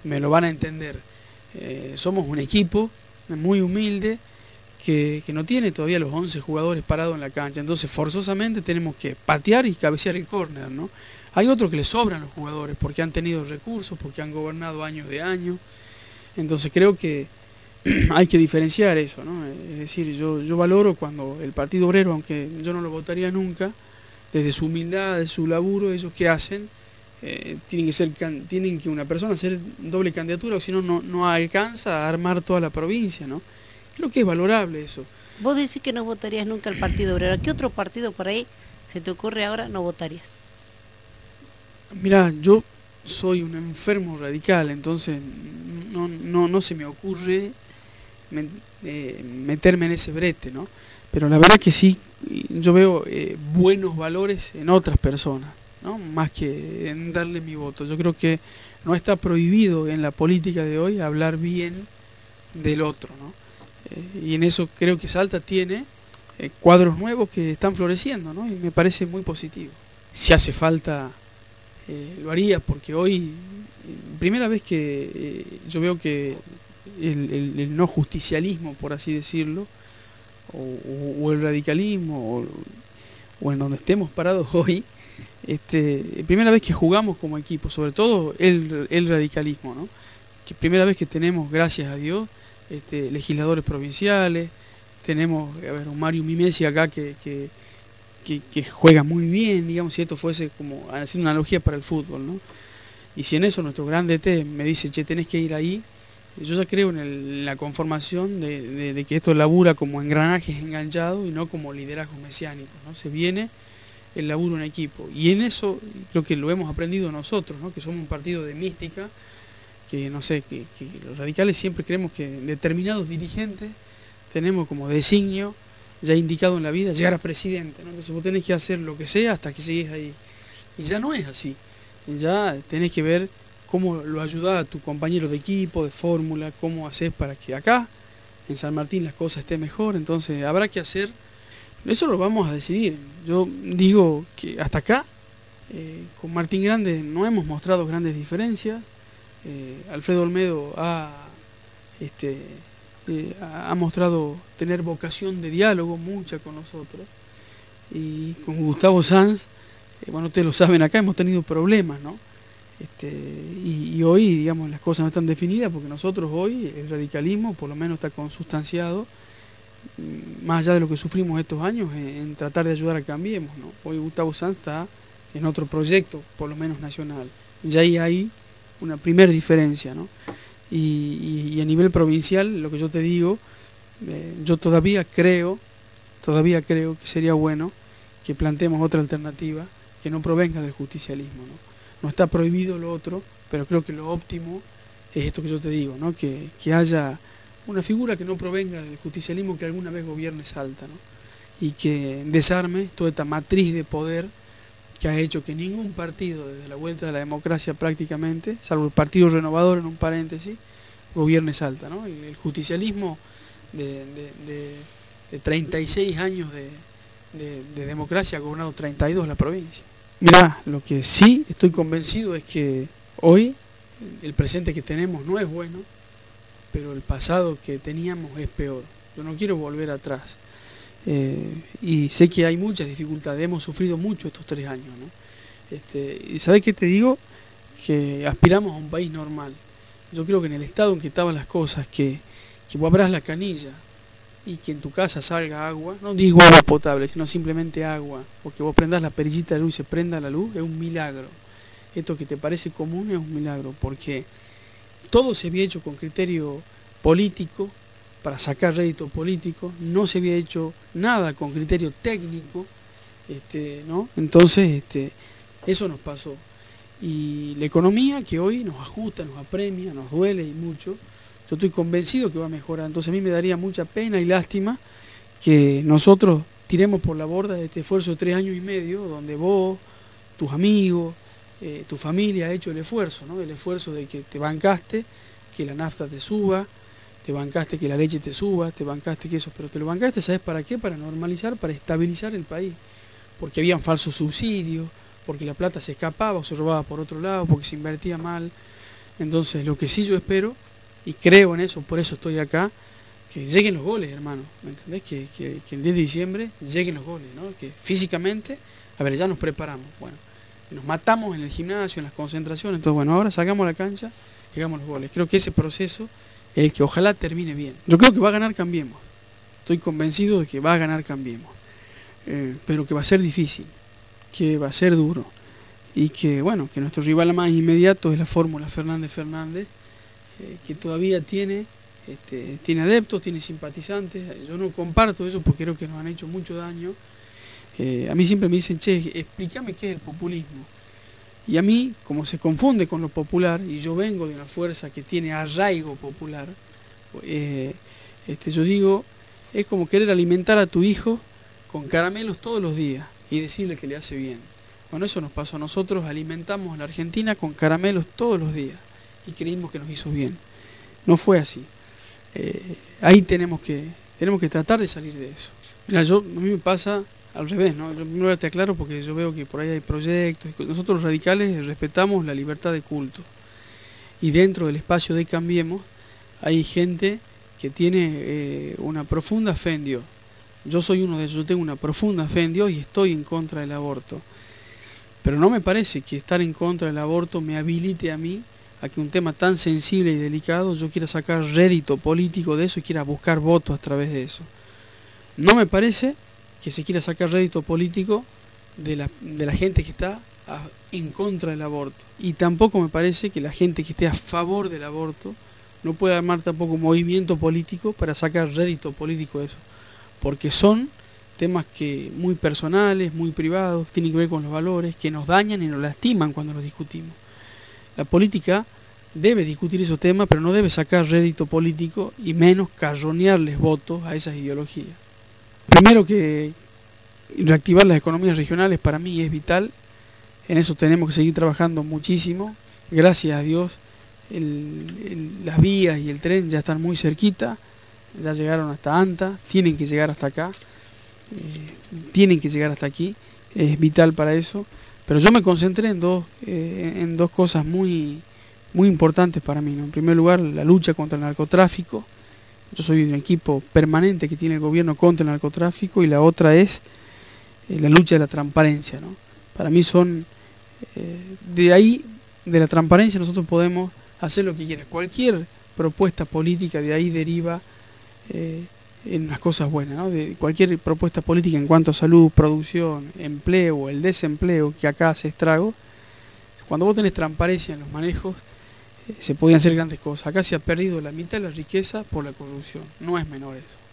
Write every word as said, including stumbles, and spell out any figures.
me lo van a entender. Eh, somos un equipo muy humilde que, que no tiene todavía los once jugadores parados en la cancha, entonces forzosamente tenemos que patear y cabecear el córner, ¿no? Hay otros que les sobran los jugadores porque han tenido recursos, porque han gobernado años de años, entonces creo que hay que diferenciar eso, ¿no? Es decir, yo, yo valoro cuando el Partido Obrero, aunque yo no lo votaría nunca, desde su humildad, de su laburo, ellos que hacen, eh, tienen que ser tienen que una persona hacer doble candidatura, o si no, no alcanza a armar toda la provincia, ¿no? Creo que es valorable eso. Vos decís que no votarías nunca al Partido Obrero. ¿Qué otro partido por ahí se te ocurre ahora no votarías? Mirá, yo soy un enfermo radical, entonces no, no, no se me ocurre meterme en ese brete, ¿no? Pero la verdad que sí, yo veo eh, buenos valores en otras personas, ¿no? Más que en darle mi voto. Yo creo que no está prohibido en la política de hoy hablar bien del otro, ¿no? Eh, y en eso creo que Salta tiene eh, cuadros nuevos que están floreciendo, ¿no? Y me parece muy positivo. Si hace falta, eh, lo haría, porque hoy, primera vez que eh, yo veo que El, el, el no justicialismo, por así decirlo, o, o, o el radicalismo, o, o en donde estemos parados hoy, este, primera vez que jugamos como equipo, sobre todo el, el radicalismo, ¿no? Que primera vez que tenemos, gracias a Dios, este, legisladores provinciales, tenemos a ver, un Mario Mimesi acá que, que, que, que juega muy bien, digamos, si esto fuese como, haciendo una analogía para el fútbol, ¿no? Y si en eso nuestro gran D T me dice, che, tenés que ir ahí, yo ya creo en, el, en la conformación de, de, de que esto labura como engranajes enganchados y no como liderazgos mesiánicos, ¿no? Se viene el laburo en equipo. Y en eso creo que lo hemos aprendido nosotros, ¿no? Que somos un partido de mística, que no sé, que, que los radicales siempre creemos que determinados dirigentes tenemos como designio ya indicado en la vida llegar a presidente, ¿no? Entonces vos tenés que hacer lo que sea hasta que llegues ahí. Y ya no es así. Ya tenés que ver cómo lo ayudás a tu compañero de equipo, de fórmula, cómo haces para que acá, en San Martín, las cosas estén mejor. Entonces habrá que hacer, eso lo vamos a decidir. Yo digo que hasta acá, eh, con Martín Grande no hemos mostrado grandes diferencias. Eh, Alfredo Olmedo ha, este, eh, ha mostrado tener vocación de diálogo, mucha con nosotros. Y con Gustavo Sanz, eh, bueno, ustedes lo saben, acá hemos tenido problemas, ¿no? Este, y, y hoy, digamos, las cosas no están definidas porque nosotros hoy, el radicalismo por lo menos está consustanciado, más allá de lo que sufrimos estos años, en, en tratar de ayudar a que cambiemos, ¿no? Hoy Gustavo Sanz está en otro proyecto, por lo menos nacional. Ya ahí hay una primera diferencia, ¿no? Y, y, y a nivel provincial, lo que yo te digo, eh, yo todavía creo, todavía creo que sería bueno que planteemos otra alternativa que no provenga del justicialismo, ¿no? No está prohibido lo otro, pero creo que lo óptimo es esto que yo te digo, ¿no? Que, que haya una figura que no provenga del justicialismo que alguna vez gobierne Salta, ¿no? Y que desarme toda esta matriz de poder que ha hecho que ningún partido, desde la vuelta de la democracia prácticamente, salvo el Partido Renovador en un paréntesis, gobierne Salta, ¿no? El, el justicialismo de, de, de, de treinta y seis años de, de, de democracia ha gobernado treinta y dos la provincia. Mirá, lo que sí estoy convencido es que hoy el presente que tenemos no es bueno, pero el pasado que teníamos es peor. Yo no quiero volver atrás. Eh, y sé que hay muchas dificultades, hemos sufrido mucho estos tres años, ¿no? Este, y ¿sabés qué te digo? Que aspiramos a un país normal. Yo creo que en el estado en que estaban las cosas, que, que vos abras la canilla y que en tu casa salga agua, no digo agua potable, sino simplemente agua, porque vos prendás la perillita de luz y se prenda la luz, es un milagro. Esto que te parece común es un milagro, porque todo se había hecho con criterio político, para sacar rédito político, no se había hecho nada con criterio técnico, este, ¿no? Entonces, este, eso nos pasó. Y la economía que hoy nos ajusta, nos apremia, nos duele y mucho, yo estoy convencido que va a mejorar. Entonces a mí me daría mucha pena y lástima que nosotros tiremos por la borda de este esfuerzo de tres años y medio, donde vos, tus amigos, eh, tu familia ha hecho el esfuerzo, ¿no? El esfuerzo de que te bancaste, que la nafta te suba, te bancaste que la leche te suba, te bancaste que eso, pero te lo bancaste, ¿sabes para qué? Para normalizar, para estabilizar el país, porque habían falsos subsidios, porque la plata se escapaba o se robaba por otro lado, porque se invertía mal. Entonces, lo que sí yo espero, y creo en eso, por eso estoy acá, que lleguen los goles, hermano, ¿me entendés? Que, que, que el diez de diciembre lleguen los goles, ¿no? Que físicamente, a ver, ya nos preparamos, bueno, nos matamos en el gimnasio, en las concentraciones, entonces, bueno, ahora sacamos la cancha, llegamos los goles. Creo que ese proceso es el que ojalá termine bien. Yo creo que va a ganar Cambiemos, estoy convencido de que va a ganar Cambiemos, eh, pero que va a ser difícil, que va a ser duro, y que, bueno, que nuestro rival más inmediato es la fórmula Fernández Fernández, eh, que todavía tiene... Este, tiene adeptos, tiene simpatizantes. Yo no comparto eso porque creo que nos han hecho mucho daño. Eh, a mí siempre me dicen, che, explícame qué es el populismo. Y a mí, como se confunde con lo popular, y yo vengo de una fuerza que tiene arraigo popular, eh, este, yo digo, es como querer alimentar a tu hijo con caramelos todos los días y decirle que le hace bien. Bueno, eso nos pasó a nosotros, alimentamos a la Argentina con caramelos todos los días y creímos que nos hizo bien. No fue así. Eh, ahí tenemos que tenemos que tratar de salir de eso. Mira, yo, a mí me pasa al revés, ¿no? Yo primero te aclaro porque yo veo que por ahí hay proyectos. Nosotros los radicales respetamos la libertad de culto. Y dentro del espacio de Cambiemos hay gente que tiene eh, una profunda fe en Dios. Yo soy uno de ellos, yo tengo una profunda fe en Dios y estoy en contra del aborto. Pero no me parece que estar en contra del aborto me habilite a mí a que un tema tan sensible y delicado yo quiera sacar rédito político de eso y quiera buscar votos a través de eso. No me parece que se quiera sacar rédito político de la, de la gente que está a, en contra del aborto. Y tampoco me parece que la gente que esté a favor del aborto no pueda armar tampoco un movimiento político para sacar rédito político de eso. Porque son temas que muy personales, muy privados, tienen que ver con los valores, que nos dañan y nos lastiman cuando los discutimos. La política debe discutir esos temas, pero no debe sacar rédito político y menos carronearles votos a esas ideologías. Primero que reactivar las economías regionales para mí es vital, en eso tenemos que seguir trabajando muchísimo. Gracias a Dios el, el, las vías y el tren ya están muy cerquita, ya llegaron hasta Anta, tienen que llegar hasta acá, eh, tienen que llegar hasta aquí, es vital para eso. Pero yo me concentré en dos, eh, en dos cosas muy, muy importantes para mí, ¿no? En primer lugar, la lucha contra el narcotráfico. Yo soy de un equipo permanente que tiene el gobierno contra el narcotráfico, y la otra es eh, la lucha de la transparencia, ¿no? Para mí son, eh, de ahí, de la transparencia nosotros podemos hacer lo que quiera. Cualquier propuesta política de ahí deriva eh, en unas cosas buenas, ¿no? De cualquier propuesta política en cuanto a salud, producción, empleo, el desempleo que acá hace estrago. Cuando vos tenés transparencia en los manejos, eh, se podían hacer grandes cosas. Acá se ha perdido la mitad de la riqueza por la corrupción, no es menor eso.